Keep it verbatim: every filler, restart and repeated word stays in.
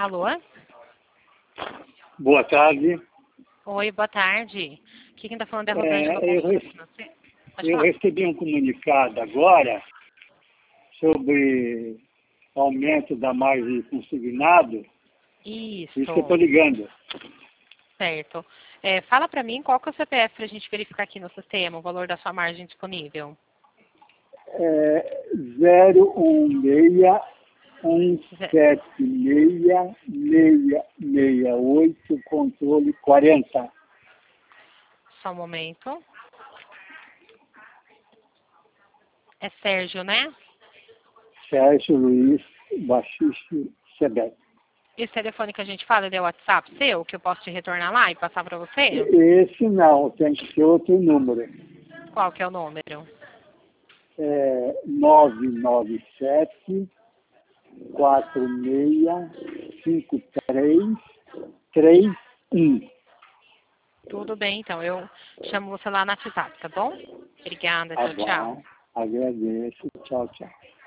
Alô? Boa tarde. Oi, boa tarde. Aqui quem está falando é a Rosângela É, da eu, Consulta rece- Financeira. Pode eu falar. recebi um comunicado agora sobre aumento da margem consignado, por isso que eu estou Isso, ligando. certo. É, fala para mim qual que é o C P F para a gente verificar aqui no sistema o valor da sua margem disponível. É zero um seis um Ze- sete seis seis seis oito, controle quarenta. Só um momento. É Sérgio, né? Sérgio Luiz Baixiste Sebet. Esse telefone que a gente fala ele é o WhatsApp seu, que eu posso te retornar lá e passar para você? Esse não, tem que ser outro número. Qual que é o número? É nove nove sete quatro seis cinco três três um. Tudo bem, então. Eu chamo você lá no WhatsApp, tá bom? Obrigada, Tá tchau, tchau. bom. Agradeço. Tchau, tchau.